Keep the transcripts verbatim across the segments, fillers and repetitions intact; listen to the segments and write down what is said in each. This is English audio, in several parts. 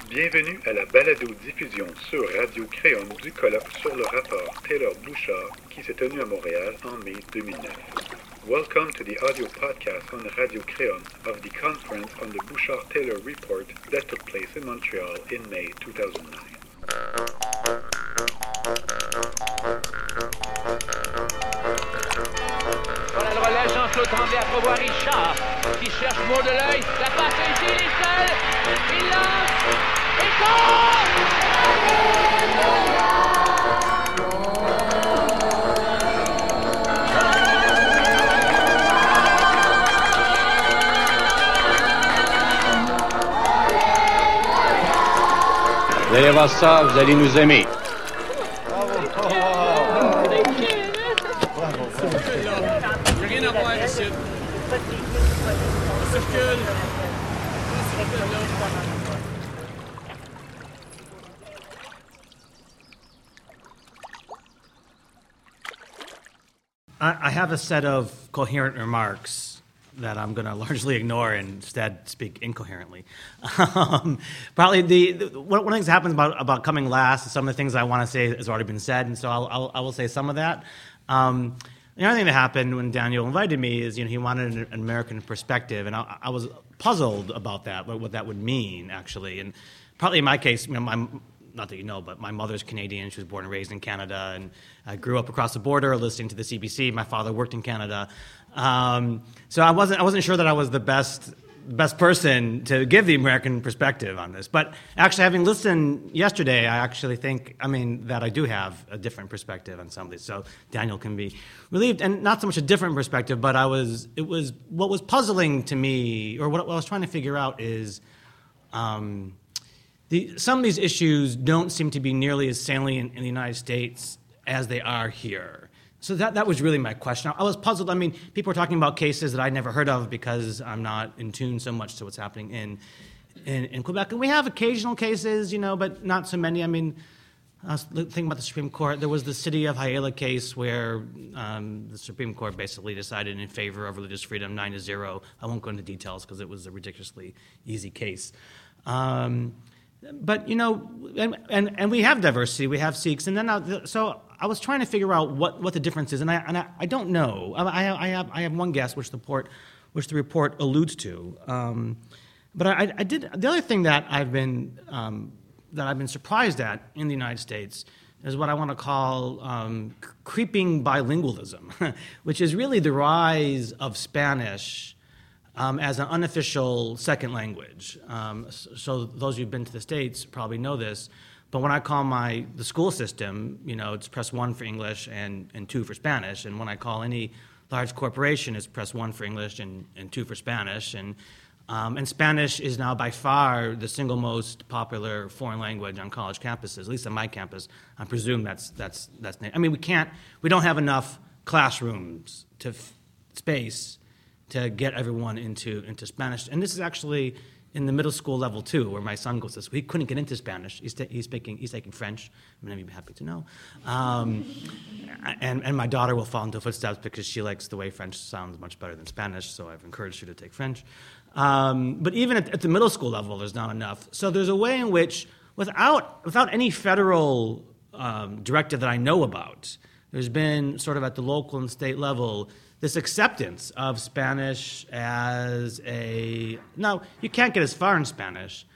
Bienvenue à la balado-diffusion sur Radio Créon du colloque sur le rapport Taylor-Bouchard qui s'est tenu à Montréal en mai deux mille neuf. Welcome to the audio podcast on Radio Créon of the conference on the Bouchard-Taylor report that took place in Montreal in May two thousand nine. Voilà le relais, Jean-Claude Tremblay à prévoir Richard qui cherche Maud de l'œil. La passe est ici, il est seul. Il lance. Il Vous allez voir ça, vous allez nous aimer. Rien à voir ici. On circule. I have a set of coherent remarks that I'm going to largely ignore and instead speak incoherently. Um, probably the, the one of the things that happens about, about coming last is some of the things I want to say has already been said, and so I'll, I'll, I will say some of that. Um, the other thing that happened when Daniel invited me is, you know, he wanted an, an American perspective, and I, I was puzzled about that, what, what that would mean, actually. And probably in my case, you know, my not that you know, but my mother's Canadian. She was born and raised in Canada, and I grew up across the border listening to the C B C. My father worked in Canada. Um, so I wasn't I wasn't sure that I was the best best person to give the American perspective on this. But actually, having listened yesterday, I actually think, I mean, that I do have a different perspective on some of these. So Daniel can be relieved, and not so much a different perspective, but I was it was what was puzzling to me, or what, what I was trying to figure out is. Um, The, some of these issues don't seem to be nearly as salient in the United States as they are here. So that, that was really my question. I was puzzled. I mean, people were talking about cases that I'd never heard of because I'm not in tune so much to what's happening in, in, in Quebec. And we have occasional cases, you know, but not so many. I mean, I was thinking about the Supreme Court. There was the City of Hyala case where um, the Supreme Court basically decided in favor of religious freedom, nine to zero. I won't go into details because it was a ridiculously easy case. Um, But, you know, and, and, and we have diversity, we have Sikhs, and then I, so I was trying to figure out what, what the difference is, and I and I, I don't know. I, I have I have one guess, which the report which the report alludes to. Um, but I, I did the other thing that I've been um, that I've been surprised at in the United States is what I want to call um, creeping bilingualism, which is really the rise of Spanish. Um, as an unofficial second language. Um, so those who've been to the States probably know this, but when I call my the school system, you know, it's press one for English and, and two for Spanish, and when I call any large corporation, it's press one for English and, and two for Spanish, and um, and Spanish is now by far the single most popular foreign language on college campuses, at least on my campus. I presume that's that's that's. I mean, we can't, we don't have enough classrooms to f- space. to get everyone into, into Spanish. And this is actually in the middle school level, too, where my son goes to school. He couldn't get into Spanish. He's, ta- he's, speaking, he's taking French. Many of you be happy to know. Um, and, and my daughter will fall into footsteps because she likes the way French sounds much better than Spanish, so I've encouraged her to take French. Um, but even at, at the middle school level, there's not enough. So there's a way in which, without, without any federal um, directive that I know about, there's been sort of at the local and state level this acceptance of Spanish as a... No, you can't get as far in Spanish.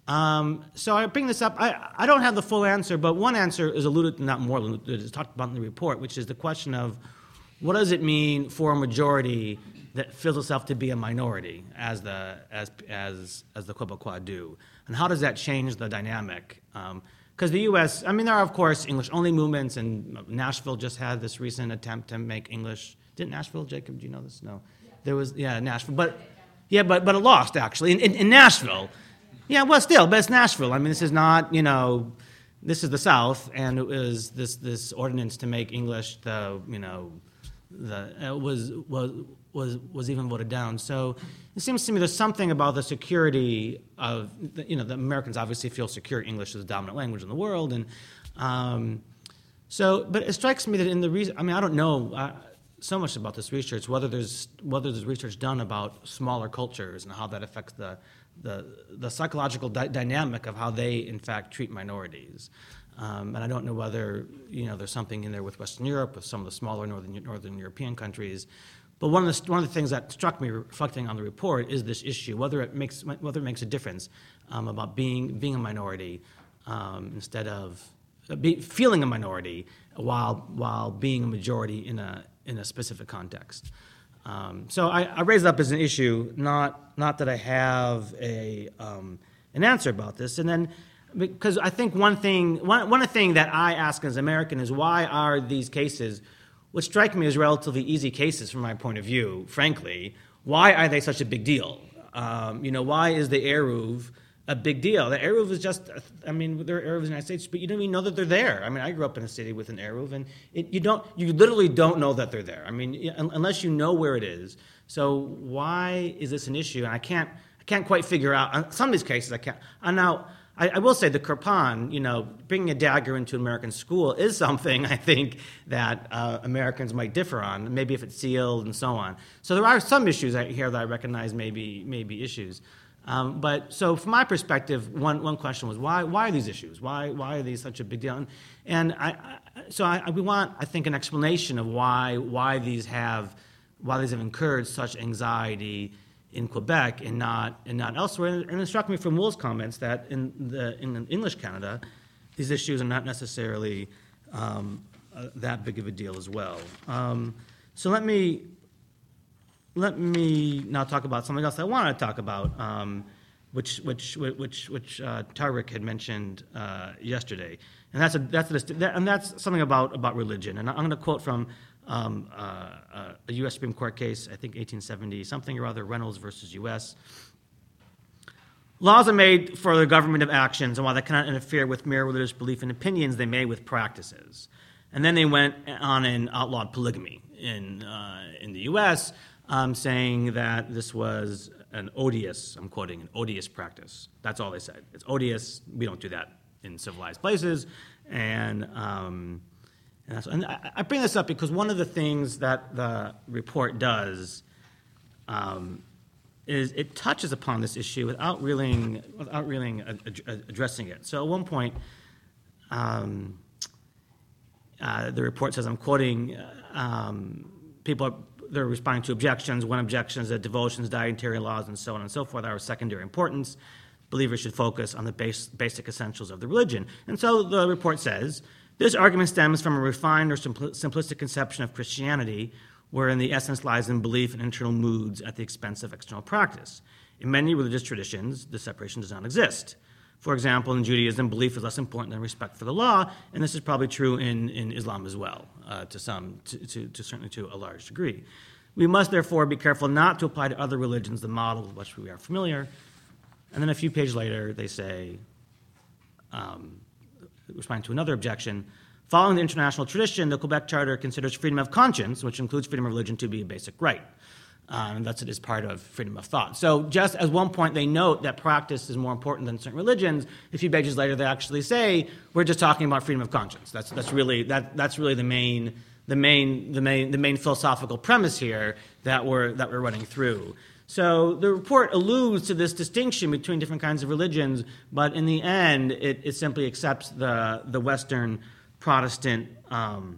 Um, so I bring this up. I, I don't have the full answer, but one answer is alluded, not more alluded, is talked about in the report, which is the question of what does it mean for a majority that feels itself to be a minority, as the as as as the Quebecois do, and how does that change the dynamic? Because um, the U S, I mean, there are, of course, English-only movements, and Nashville just had this recent attempt to make English... Didn't Nashville, Jacob, do you know this? No. Yeah. There was, yeah, Nashville. But, yeah, but but it lost, actually, in, in, in Nashville. Yeah, well, still, but it's Nashville. I mean, this is not, you know, this is the South, and it was this this ordinance to make English the, you know, the, it was, was, was, was even voted down. So it seems to me there's something about the security of, you know, the Americans obviously feel secure English is the dominant language in the world, and um, so, but it strikes me that in the reason, I mean, I don't know, uh, so much about this research, whether there's whether there's research done about smaller cultures and how that affects the the, the psychological di- dynamic of how they, in fact, treat minorities. Um, and I don't know whether, you know, there's something in there with Western Europe, with some of the smaller northern northern European countries. But one of the one of the things that struck me reflecting on the report is this issue, whether it makes whether it makes a difference um, about being being a minority um, instead of uh, be, feeling a minority while while being a majority in a in a specific context. Um, so I, I raise it up as an issue, not not that I have a um, an answer about this, and then. Because I think one thing, one, one thing that I ask as an American is why are these cases, which strike me as relatively easy cases from my point of view, frankly, why are they such a big deal? Um, you know, why is the Eruv a big deal? The Eruv is just, I mean, there are Eruvs in the United States, but you don't even know that they're there. I mean, I grew up in a city with an Eruv, and it, you don't, you literally don't know that they're there. I mean, unless you know where it is. So why is this an issue? And I can't, I can't quite figure out. Some of these cases I can't. And now. I, I will say the Kirpan, you know, bringing a dagger into an American school is something I think that uh, Americans might differ on, maybe if it's sealed and so on. So there are some issues here that I recognize may be, may be issues. Um, but so from my perspective, one, one question was, why, why are these issues? Why, why are these such a big deal? And, and I, I, so I, we want, I think, an explanation of why, why, these have, why these have incurred such anxiety in Quebec and not and not elsewhere. And it struck me from Will's comments that in the in English Canada, these issues are not necessarily um, uh, that big of a deal as well. Um, so let me let me now talk about something else I want to talk about, um, which which which which uh, Tariq had mentioned uh, yesterday, and that's a that's a, that, and that's something about about religion. And I'm going to quote from. Um, uh, uh, a U S Supreme Court case, I think eighteen seventy, something or other, Reynolds versus U S Laws are made for the government of actions, and while they cannot interfere with mere religious belief and opinions, they may with practices. And then they went on and outlawed polygamy in uh, in the U S, um, saying that this was an odious, I'm quoting, an odious practice. That's all they said. It's odious. We don't do that in civilized places. And... Um, And, that's, and I, I bring this up because one of the things that the report does um, is it touches upon this issue without really, without really addressing it. So at one point, um, uh, the report says, I'm quoting, um, people are, they're responding to objections. One objection is that devotions, dietary laws, and so on and so forth are of secondary importance. Believers should focus on the base, basic essentials of the religion. And so the report says, this argument stems from a refined or simpl- simplistic conception of Christianity, wherein the essence lies in belief and internal moods at the expense of external practice. In many religious traditions, this separation does not exist. For example, in Judaism, belief is less important than respect for the law, and this is probably true in, in Islam as well, uh, to some, to, to, to certainly to a large degree. We must therefore be careful not to apply to other religions the model with which we are familiar. And then a few pages later, they say, um, responding to another objection, following the international tradition, the Quebec Charter considers freedom of conscience, which includes freedom of religion, to be a basic right. Um, and thus it is part of freedom of thought. So just as one point they note that practice is more important than certain religions, a few pages later they actually say, we're just talking about freedom of conscience. That's that's really that that's really the main the main the main the main philosophical premise here that we're that we're running through. So the report alludes to this distinction between different kinds of religions, but in the end, it, it simply accepts the, the Western Protestant um,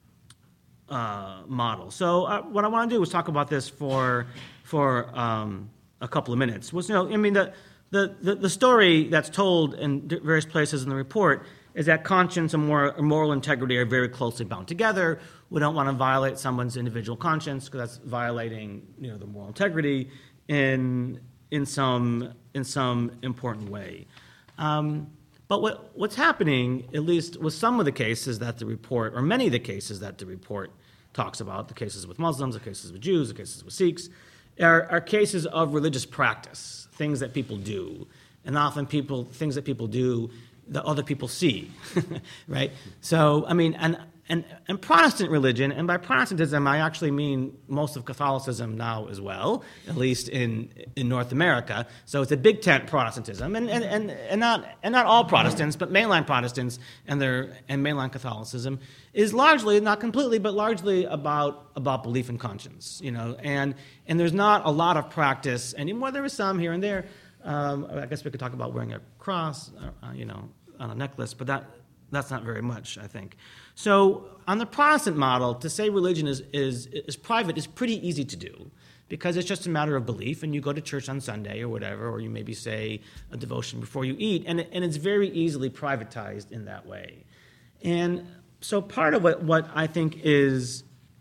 uh, model. So uh, what I want to do is talk about this for for um, a couple of minutes. Was, you know, I mean, the, the, the story that's told in various places in the report is that conscience and moral, moral integrity are very closely bound together. We don't want to violate someone's individual conscience because that's violating, you know, the moral integrity in in some in some important way. Um, but what what's happening, at least with some of the cases that the report, or many of the cases that the report talks about, the cases with Muslims, the cases with Jews, the cases with Sikhs, are, are cases of religious practice, things that people do, and often people things that people do that other people see, right? So, I mean, and and, and Protestant religion, and by Protestantism I actually mean most of Catholicism now as well, at least in in North America. So it's a big tent Protestantism, and and, and, and not and not all Protestants, but mainline Protestants and their and mainline Catholicism is largely, not completely, but largely about about belief and conscience. You know, and and there's not a lot of practice anymore. There is some here and there. Um, I guess we could talk about wearing a cross, uh, you know, on a necklace, but that. That's not very much, I think. So on the Protestant model, to say religion is, is, is private is pretty easy to do because it's just a matter of belief, and you go to church on Sunday or whatever, or you maybe say a devotion before you eat, and, it, and it's very easily privatized in that way. And so part of what, what I think is,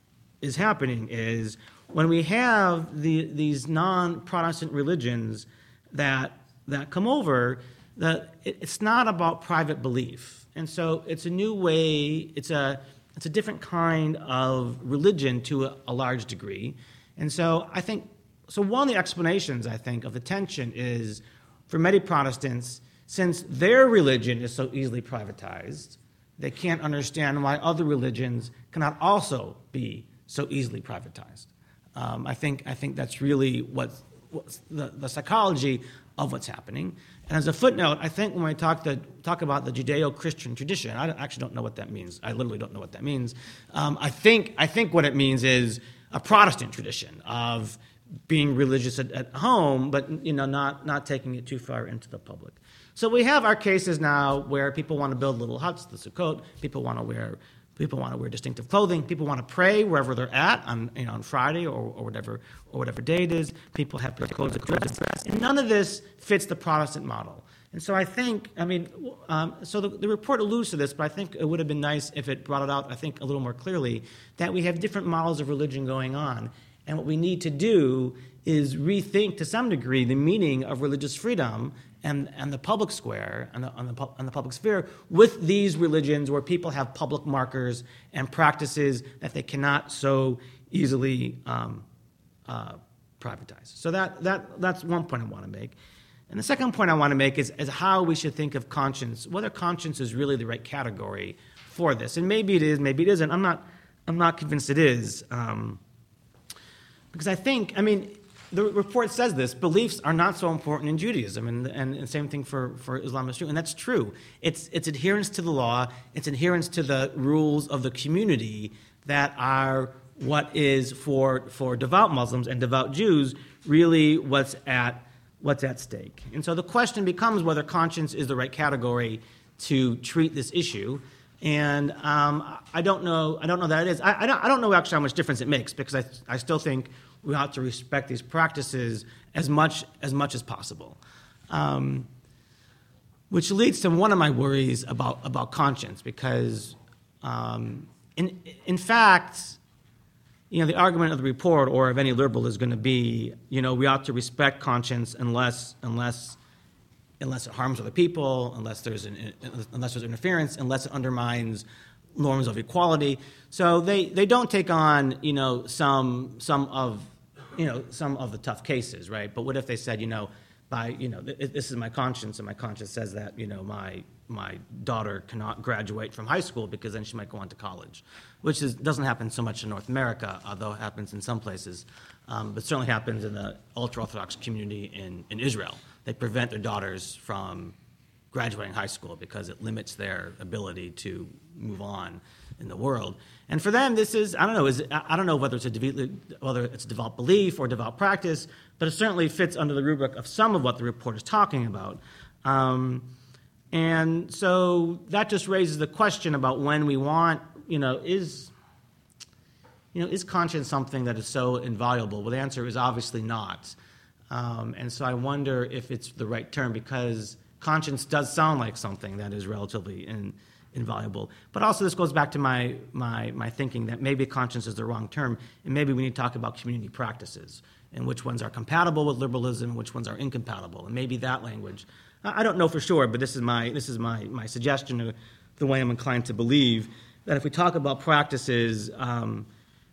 is happening is when we have the, these non-Protestant religions that, that come over, that it, it's not about private belief. And so it's a new way, it's a it's a different kind of religion to a, a large degree. And so I think, so one of the explanations, I think, of the tension is for many Protestants, since their religion is so easily privatized, they can't understand why other religions cannot also be so easily privatized. Um, I think I think that's really what, what's the, the psychology of what's happening. And as a footnote, I think when we talk, to, talk about the Judeo-Christian tradition, I actually don't know what that means. I literally don't know what that means. Um, I think I think what it means is a Protestant tradition of being religious at, at home, but you know, not not taking it too far into the public. So we have our cases now where people want to build little huts, the Sukkot. People want to wear people want to wear distinctive clothing. People want to pray wherever they're at on you know on Friday or, or whatever or whatever day it is. People have codes of dress, and none of this fits the Protestant model. And so I think, I mean, um, so the, the report alludes to this, but I think it would have been nice if it brought it out, I think, a little more clearly, that we have different models of religion going on. And what we need to do is rethink, to some degree, the meaning of religious freedom and, and the public square, and the, and, the, and the public sphere, with these religions where people have public markers and practices that they cannot so easily um, uh, privatize. So that, that that's one point I want to make. And the second point I want to make is, is how we should think of conscience, whether conscience is really the right category for this. And maybe it is, maybe it isn't. I'm not, I'm not convinced it is. Um, because I think, I mean, the report says this, beliefs are not so important in Judaism, and, and, and same thing for, for Islam is true. And that's true. It's, it's adherence to the law, it's adherence to the rules of the community that are what is, for, for devout Muslims and devout Jews, really what's at what's at stake. And so the question becomes whether conscience is the right category to treat this issue. And um, I don't know. I don't know that it is. I, I, don't, I don't know actually how much difference it makes, because I, I still think we ought to respect these practices as much as much as possible. Um, which leads to one of my worries about about conscience, because um, in in fact, you know, the argument of the report or of any liberal is going to be, you know, we ought to respect conscience unless unless unless it harms other people, unless there's an, unless there's interference, unless it undermines norms of equality. So they, they don't take on, you know, some some of you know some of the tough cases, right? But what if they said, you know, by you know this is my conscience, and my conscience says that you know my my daughter cannot graduate from high school because then she might go on to college, which is, doesn't happen so much in North America, although it happens in some places, um, but certainly happens in the ultra-Orthodox community in, in Israel. They prevent their daughters from graduating high school because it limits their ability to move on in the world. And for them, this is, I don't know, is I don't know whether it's a devout, whether it's a devout belief or devout practice, but it certainly fits under the rubric of some of what the report is talking about. Um, And so that just raises the question about when we want, you know, is, you know, is conscience something that is so inviolable? Well, the answer is obviously not. Um, and so I wonder if it's the right term, because conscience does sound like something that is relatively in, inviolable. But also this goes back to my, my, my thinking that maybe conscience is the wrong term, and maybe we need to talk about community practices and which ones are compatible with liberalism, which ones are incompatible, and maybe that language. I don't know for sure, but this is my this is my, my suggestion of the way I'm inclined to believe, that if we talk about practices, um,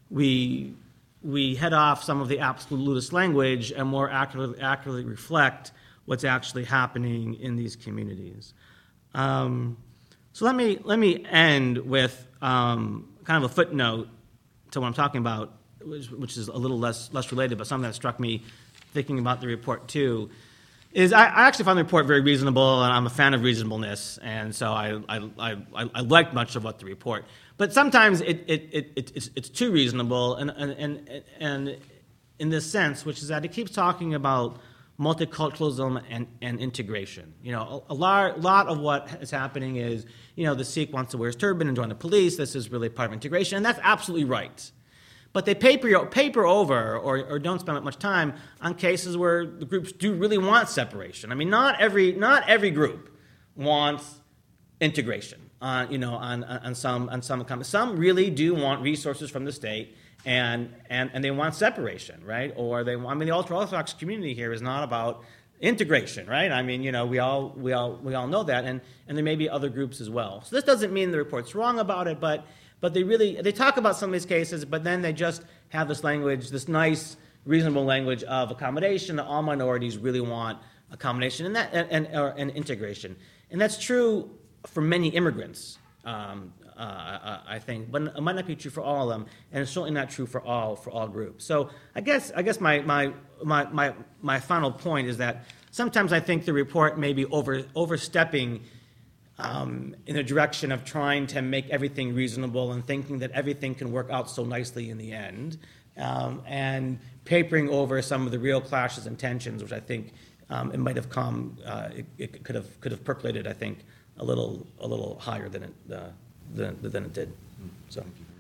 we we head off some of the absolutist language and more accurately, accurately reflect what's actually happening in these communities. Um, so let me let me end with um, kind of a footnote to what I'm talking about, which, which is a little less less related, but something that struck me thinking about the report too, is I, I actually found the report very reasonable, and I'm a fan of reasonableness, and so I I, I, I liked much of what the report. But sometimes it, it, it, it it's, it's too reasonable, and, and and and in this sense, which is that it keeps talking about multiculturalism and, and integration. You know, a, a lot, lot of what is happening is, you know, the Sikh wants to wear his turban and join the police. This is really part of integration, and that's absolutely right. But they paper, paper over or, or don't spend much time on cases where the groups do really want separation. I mean, not every, not every group wants integration. Uh, you know, on, on some on some some really do want resources from the state. And, and and they want separation, right? Or they want, I mean, the ultra-Orthodox community here is not about integration, right? I mean, you know, we all we all we all know that, and, and there may be other groups as well. So this doesn't mean the report's wrong about it, but but they really they talk about some of these cases, but then they just have this language, this nice, reasonable language of accommodation that all minorities really want accommodation and that and and, or, and integration, and that's true for many immigrants. Um, Uh, I think, but it might not be true for all of them, and it's certainly not true for all for all groups. So I guess I guess my my my my, my final point is that sometimes I think the report may be over overstepping um, in the direction of trying to make everything reasonable and thinking that everything can work out so nicely in the end, um, and papering over some of the real clashes and tensions, which I think um, it might have come, uh, it, it could have could have percolated, I think, a little a little higher than it. Uh, Than, than it did. So.